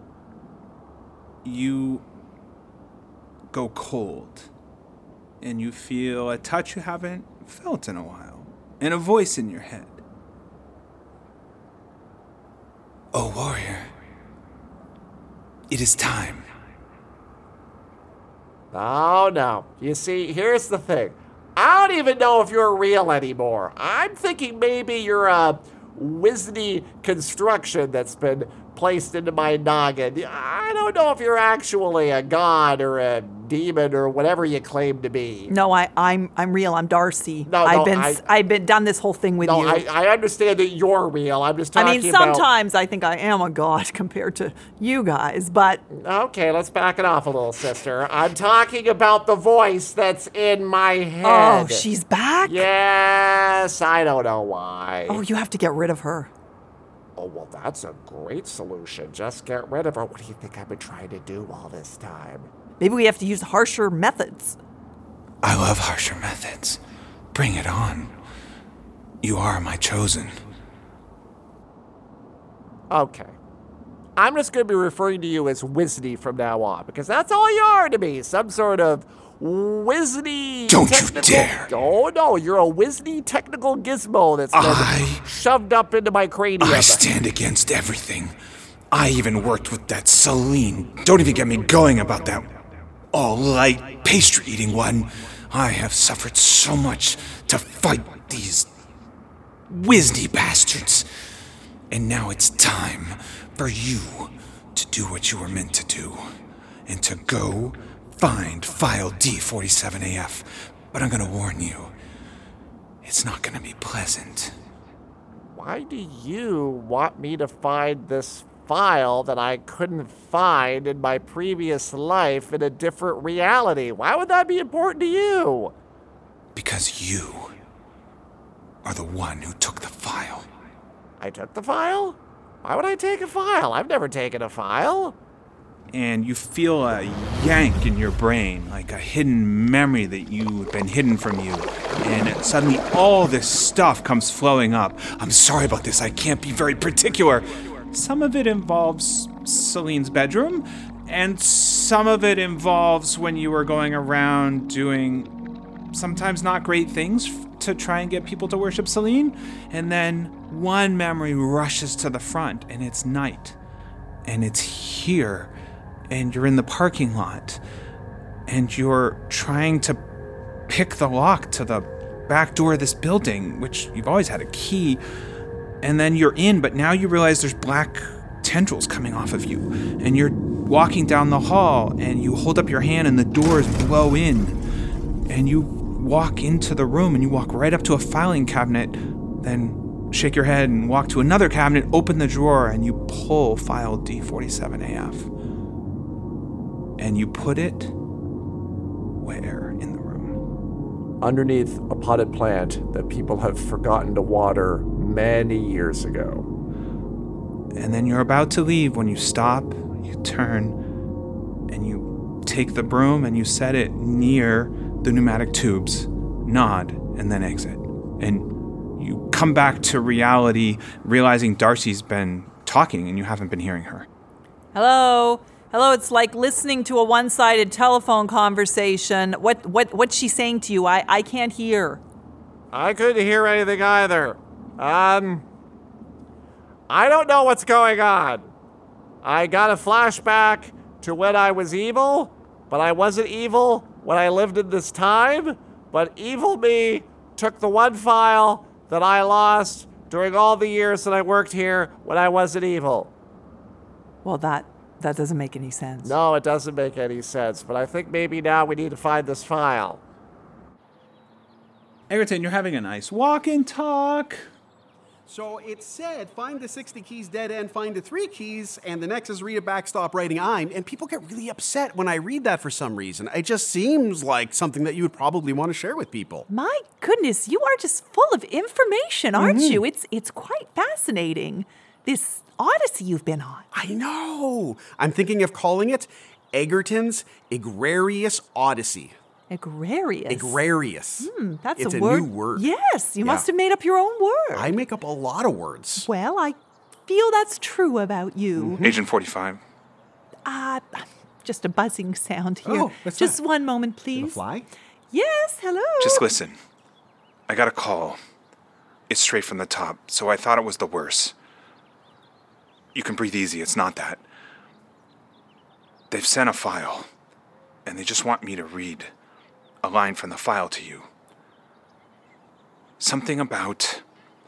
you go cold, and you feel a touch you haven't felt in a while, and a voice in your head. Oh, warrior, it is time. Oh, no. You see, here's the thing. I don't even know if you're real anymore. I'm thinking maybe you're a Wisney construction that's been placed into my noggin. I don't know if you're actually a god or a demon or whatever you claim to be. No, I, I'm I'm real. I'm Darcy. No, I've no, been I- I've been done this whole thing with No, you. I, I understand that you're real. I'm just I talking mean, about... sometimes I think I am a god compared to you guys, but Okay, let's back it off a little, sister. I'm talking about the voice that's in my head. oh, she's back. Yes, I don't know why. Oh, you have to get rid of her. Oh, well, that's a great solution. Just get rid of her. What do you think I've been trying to do all this time? Maybe we have to use harsher methods. I love harsher methods. Bring it on. You are my chosen. Okay. I'm just going to be referring to you as Wisney from now on, because that's all you are to me. Some sort of Wisney. Don't you technical- dare. Oh, no, you're a Wisney technical gizmo that's been I- shoved up into my cranium. I stand against everything. I even worked with that Celine. Don't even get me going about that all-light pastry-eating one. I have suffered so much to fight these Wisney bastards. And now it's time for you to do what you were meant to do. And to go find file D forty-seven A F. But I'm gonna warn you, it's not gonna be pleasant. Why do you want me to find this file that I couldn't find in my previous life in a different reality? Why would that be important to you? Because you are the one who took the file. I took the file? Why would I take a file? I've never taken a file. And you feel a yank in your brain, like a hidden memory that you've been hidden from you. And suddenly all this stuff comes flowing up. I'm sorry about this, I can't be very particular. Some of it involves Celine's bedroom, and some of it involves when you were going around doing sometimes not great things to try and get people to worship Celine. And then one memory rushes to the front, and it's night. And it's here. And you're in the parking lot, and you're trying to pick the lock to the back door of this building, which you've always had a key, and then you're in, but now you realize there's black tendrils coming off of you, and you're walking down the hall, and you hold up your hand, and the doors blow in, and you walk into the room, and you walk right up to a filing cabinet, then shake your head and walk to another cabinet, open the drawer, and you pull file D forty-seven A F. And you put it where in the room? Underneath a potted plant that people have forgotten to water many years ago. And then you're about to leave when you stop, you turn, and you take the broom and you set it near the pneumatic tubes, nod, and then exit. And you come back to reality, realizing Darcy's been talking and you haven't been hearing her. Hello? Hello, it's like listening to a one-sided telephone conversation. What what what's she saying to you? I, I can't hear. I couldn't hear anything either. Um, I don't know what's going on. I got a flashback to when I was evil, but I wasn't evil when I lived in this time. But evil me took the one file that I lost during all the years that I worked here when I wasn't evil. Well, that that doesn't make any sense. No, it doesn't make any sense, but I think maybe now we need to find this file. Egerton, you're having a nice walk and talk. So it said, find the sixty keys dead end, find the three keys, and the next is read it back, stop writing I'm. And people get really upset when I read that for some reason. It just seems like something that you would probably want to share with people. My goodness, you are just full of information, aren't Mhm. you? It's it's quite fascinating. This odyssey you've been on. I know. I'm thinking of calling it Egerton's Agrarious Odyssey. Agrarious. Agrarious. Hmm, that's it's a a, word. new word. Yes, you Yeah. must have made up your own word. I make up a lot of words. Well, I feel that's true about you. Agent forty-five. Ah, just a buzzing sound here. Oh, what's just that? one moment, The please. fly? Yes, hello. Just listen. I got a call. It's straight from the top, so I thought it was the worst. You can breathe easy, it's not that. They've sent a file, and they just want me to read a line from the file to you. Something about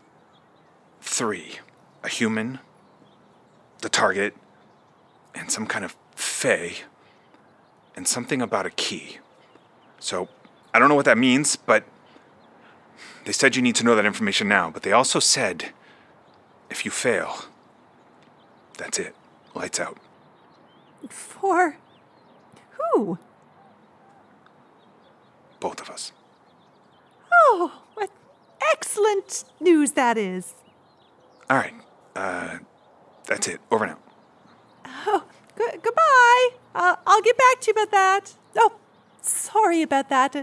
three, a human, the target, and some kind of fae, and something about a key. So, I don't know what that means, but they said you need to know that information now, but they also said, if you fail, that's it. Lights out. For who? Both of us. Oh, what excellent news that is. All right. Uh, that's it. Over now. Oh, g- goodbye. Uh, I'll get back to you about that. Oh, sorry about that. Uh,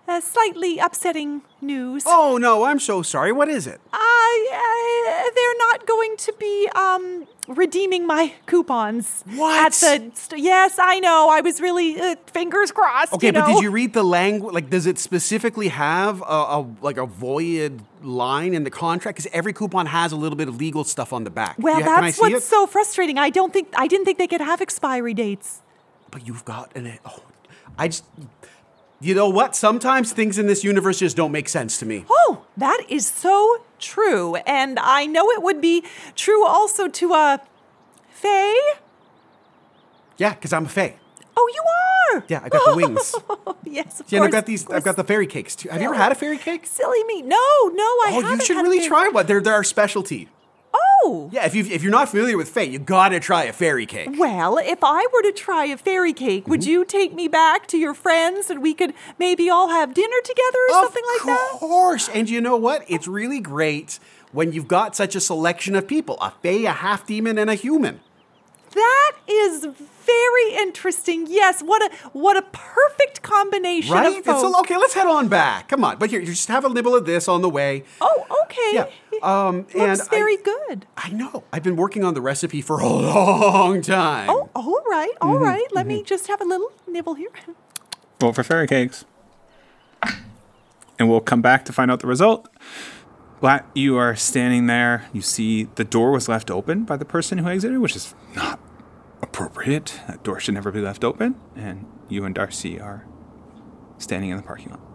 uh, slightly upsetting news. Oh, no, I'm so sorry. What is it? Uh, uh, they're not going to be um redeeming my coupons. What? At the st- yes, I know. I was really uh, fingers crossed. Okay, you but know? did you read the language? Like, does it specifically have a, a like a void line in the contract? Because every coupon has a little bit of legal stuff on the back. Well, Yeah, can I that's see what's it? so frustrating. I don't think I didn't think they could have expiry dates. But you've got an. Oh, I just. You know what? Sometimes things in this universe just don't make sense to me. Oh, that is so true, and I know it would be true also to uh, Faye. Yeah, because I'm a fae. Oh, you are. Yeah, I got the wings. Yes, of Yeah, and course. I've got these. I've got the fairy cakes too. Have you ever had a fairy cake? Silly me. No, no, I Oh, haven't. you should had a really fairy- try one. They're they're our specialty. Oh. Yeah, if you if you're not familiar with fae, you gotta try a fairy cake. Well, if I were to try a fairy cake, would Mm-hmm. you take me back to your friends and we could maybe all have dinner together or something like that? Of course. And you know what? It's really great when you've got such a selection of people: a fae, a half demon, and a human. That is very interesting. Yes, what a what a perfect combination Right? of It's folk. a, okay, let's head on back. Come on. But here, you just have a nibble of this on the way. Oh, okay. Yeah. Um, Looks and very I, good. I know. I've been working on the recipe for a long time. Oh, all right, all Mhm, right. Let me just have a little nibble here. Vote for fairy cakes. And we'll come back to find out the result. Blatt, you are standing there. You see the door was left open by the person who exited, which is not appropriate. That door should never be left open. And you and Darcy are standing in the parking lot.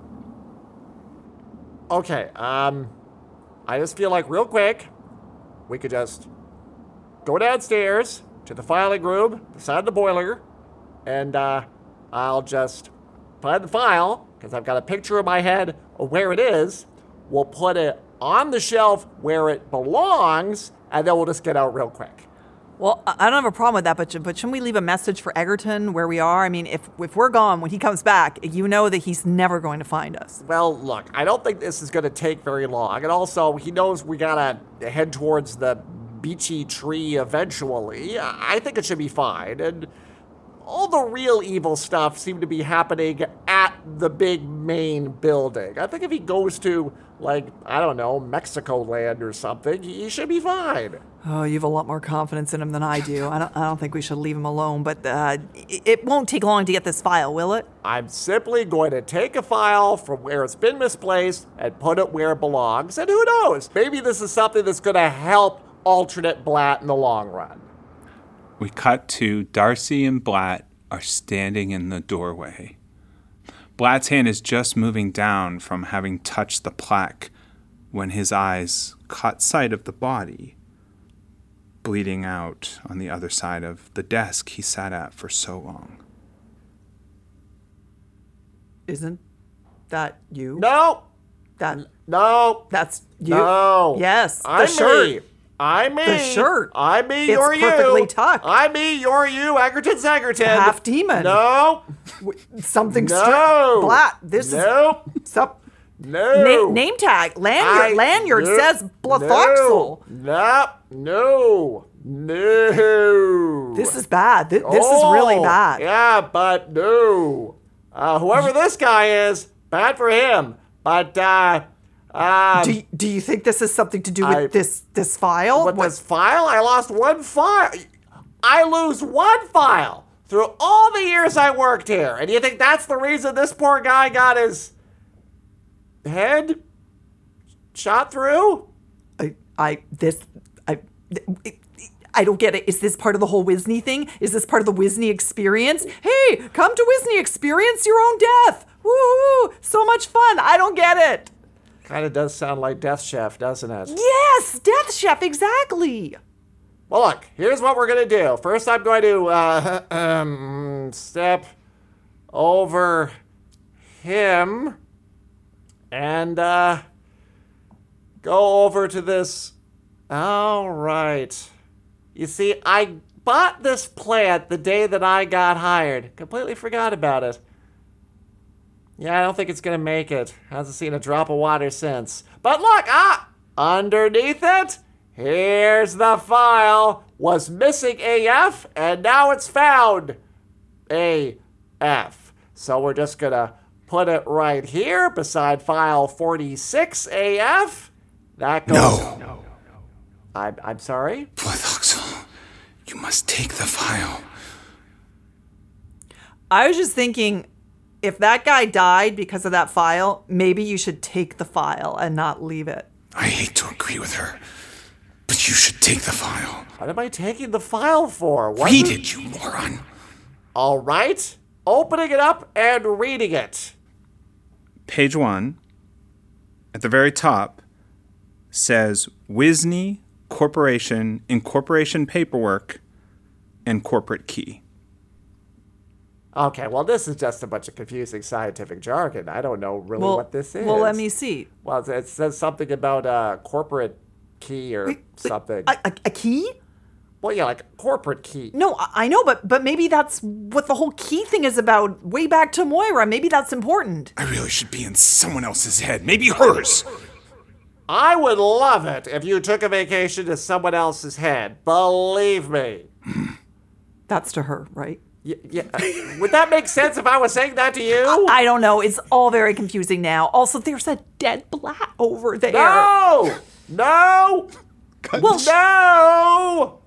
Okay, um, I just feel like real quick, we could just go downstairs to the filing room beside the boiler, and uh, I'll just find the file, because I've got a picture in my head of where it is. We'll put it on the shelf where it belongs, and then we'll just get out real quick. Well, I I don't have a problem with that, but, but shouldn't we leave a message for Egerton where we are? I mean, if if we're gone, when he comes back, you know that he's never going to find us. Well, look, I don't think this is going to take very long. And also, he knows we got to head towards the beachy tree eventually. I think it should be fine. And all the real evil stuff seemed to be happening at the big main building. I think if he goes to, like, I don't know, Mexico land or something, he should be fine. Oh, you have a lot more confidence in him than I do. I don't, I don't think we should leave him alone, but uh, it, it won't take long to get this file, will it? I'm simply going to take a file from where it's been misplaced and put it where it belongs. And who knows? Maybe this is something that's going to help alternate Blatt in the long run. We cut to Darcy and Blatt are standing in the doorway. Blatt's hand is just moving down from having touched the plaque when his eyes caught sight of the body bleeding out on the other side of the desk he sat at for so long. Isn't that you? No. That no. That's you. No. Yes. The I'm shirt. me. I me. The shirt. I me. It's You're you. perfectly tucked. I me. You're you. Egerton's Egerton. Half demon. No. Something no. str- Blatt. This nope. is Sup. No. Na- name tag. Lanyard. I- lanyard no. says Blathoxel. No. No. No. This is bad. Th- this is really Oh, bad. Yeah, but no. Uh, whoever this guy is, bad for him. But uh, um, do, y- do you think this is something to do with I- this this file? with What- this file, I lost one file. I lose one file through all the years I worked here. And you think that's the reason this poor guy got his head shot through? I, I this I I don't get it. Is this part of the whole Wisney thing? Is this part of the Wisney experience? Hey, come to Wisney, experience your own death. Woo! So much fun. I don't get it. Kind of does sound like Death Chef, doesn't it? Yes, Death Chef, exactly. Well, look, here's what we're going to do. First, I'm going to uh, um, step over him and uh, go over to this. All right. You see, I bought this plant the day that I got hired. Completely forgot about it. Yeah, I don't think it's going to make it. Hasn't seen a drop of water since. But look, ah, underneath it, here's the file. Was missing A F, and now it's found A F. So we're just going to put it right here beside file forty-six A F. That goes. No. no. I'm, I'm sorry? Blithoxel, you must take the file. I was just thinking, if that guy died because of that file, maybe you should take the file and not leave it. I hate to agree with her, but you should take the file. What am I taking the file for? What Read is- it, you moron. All right. Opening it up and reading it. Page one, at the very top, says Wisney Corporation, Incorporation Paperwork, and Corporate Key. Okay, well, this is just a bunch of confusing scientific jargon. I don't know really Well- what this is. well, let me see. Well, it- it says something about a corporate key or something. A, a, a key? Well, yeah, like corporate key. No, I I know, but but maybe that's what the whole key thing is about way back to Moira. Maybe that's important. I really should be in someone else's head, maybe hers. I would love it if you took a vacation to someone else's head. Believe me. That's to her, right? Yeah, yeah. Would that make sense if I was saying that to you? I don't know. It's all very confusing now. Also, there's a dead blat over there. No! No! Well, no!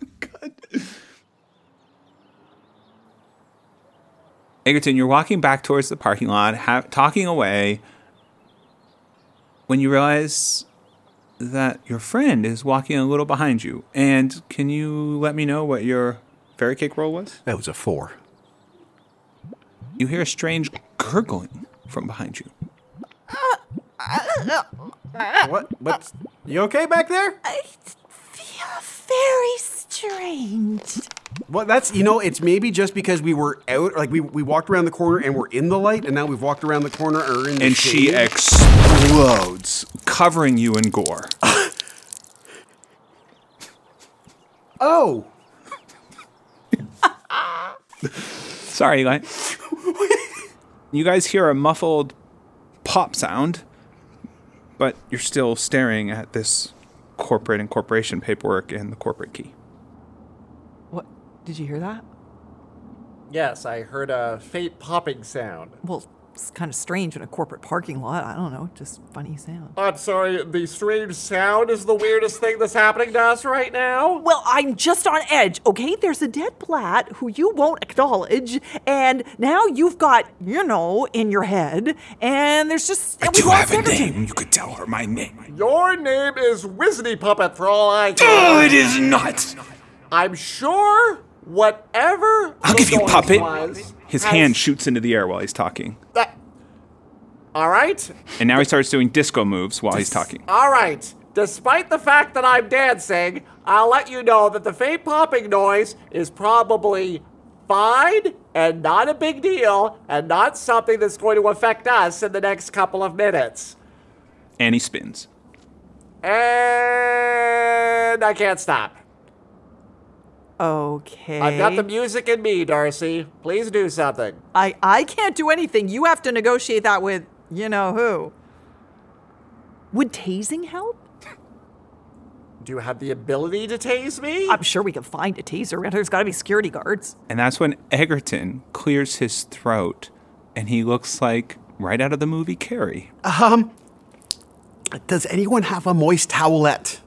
Egerton, you're walking back towards the parking lot, ha- talking away, when you realize that your friend is walking a little behind you. And can you let me know what your fairy cake roll was? That was a four. You hear a strange gurgling from behind you. What? What's... You okay back there? I feel very strange. Well, that's, you know, it's maybe just because we were out, like we, we walked around the corner and we're in the light, and now we've walked around the corner and are in the And shade. she explodes, covering you in gore. Oh. Sorry, Eli. You guys hear a muffled pop sound, but you're still staring at this corporate and corporation paperwork and the corporate key. What? Did you hear that? Yes, I heard a faint popping sound. Well, it's kind of strange in a corporate parking lot. I don't know. Just funny sound. I'm sorry, the strange sound is the weirdest thing that's happening to us right now. Well, I'm just on edge, okay? There's a dead blat who you won't acknowledge, and now you've got, you know, in your head, and there's just... I and we do lost have a everything. name. You could tell her my name. Your name is Wisney Puppet for all I care. Oh, it is not. I'm sure whatever I'll the give you noise puppet. was His has- hand shoots into the air while he's talking. That- all right. And now he starts doing disco moves while he's talking. All right. Despite the fact that I'm dancing, I'll let you know that the faint popping noise is probably fine and not a big deal and not something that's going to affect us in the next couple of minutes. And he spins. And I can't stop. Okay. I've got the music in me, Darcy. Please do something. I, I can't do anything. You have to negotiate that with you know who. Would tasing help? Do you have the ability to tase me? I'm sure we can find a taser. There's got to be security guards. And that's when Egerton clears his throat, and he looks like right out of the movie Carrie. Um, does anyone have a moist towelette?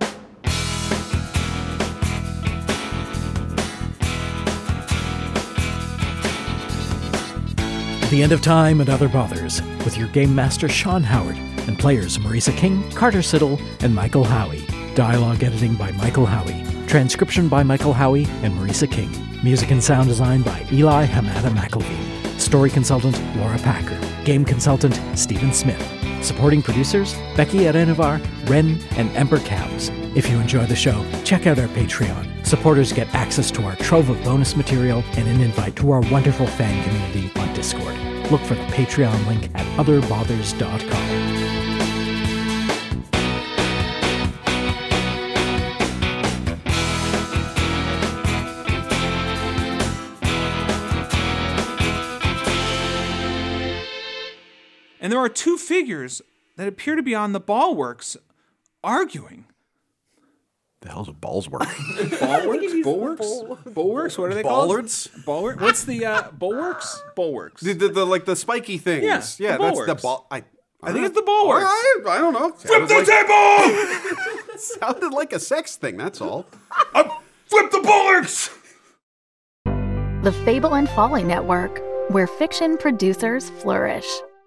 The End of Time and Other Bothers, with your game master Sean Howard and players Marisa King, Carter Siddle, and Michael Howie. Dialogue editing by Michael Howie. Transcription by Michael Howie and Marisa King. Music and sound design by Eli Hamada McElveen. Story consultant Laura Packer. Game consultant Stephen Smith. Supporting producers Becky Arenavar, Ren, and Ember Cows. If you enjoy the show, check out our Patreon. Supporters get access to our trove of bonus material and an invite to our wonderful fan community on Discord. Look for the Patreon link at other bothers dot com. And there are two figures that appear to be on the ballworks arguing. The hell's a balls work? Bulwarks? Bulwarks? Bulwarks? What are they called? Bollards? Bulwark? What's the uh, bulwarks? Bulwarks. The, the, the like the spiky things. Yeah, yeah, the that's the bulwarks. ball. I, I think it's the bulwarks. I, I don't know. Flip the table! Sounded like a sex thing, that's all. Flip the bulwarks! The Fable and Folly Network, where fiction producers flourish.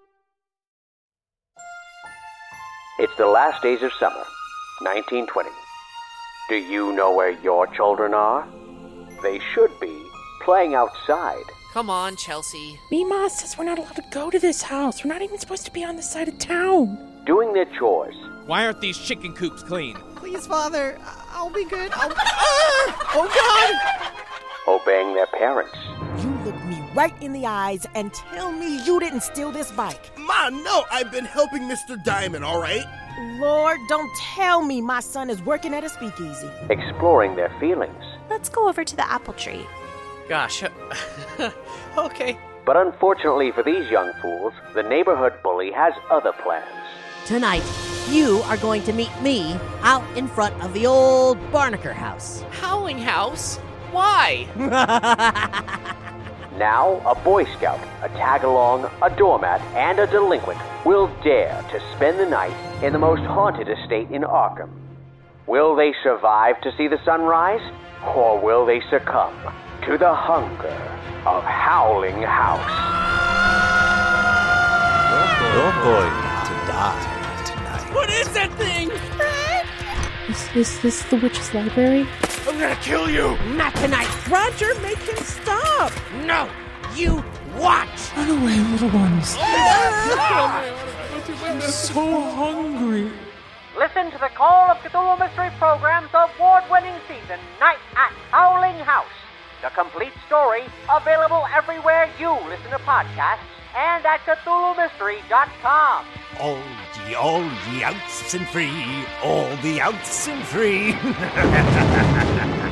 It's the last days of summer, nineteen twenty. Do you know where your children are? They should be playing outside. Come on, Chelsea. Mima says we're not allowed to go to this house. We're not even supposed to be on this side of town. Doing their chores. Why aren't these chicken coops clean? Please, Father, I'll be good. I'll... Ah! Oh, God! Obeying their parents. You look me right in the eyes and tell me you didn't steal this bike. Ma, no, I've been helping Mister Diamond, all right? Lord, don't tell me my son is working at a speakeasy. Exploring their feelings. Let's go over to the apple tree. Gosh. Okay. But unfortunately for these young fools, the neighborhood bully has other plans. Tonight, you are going to meet me out in front of the old Barnaker house. Howling House? Why? Now, a Boy Scout, a tag-along, a doormat, and a delinquent will dare to spend the night in the most haunted estate in Arkham. Will they survive to see the sunrise, or will they succumb to the hunger of Howling House? You're going to die tonight. What is that thing? Is, is this the witch's library? I'm gonna kill you! Not tonight. Roger, make him stop. No, you watch. Run away, little ones. I'm so hungry. Listen to the Call of Cthulhu Mystery Program's award-winning season, Night at Howling House. The complete story available everywhere you listen to podcasts and at Cthulhu Mystery dot com. All ye, all ye outs and free, all the outs and free.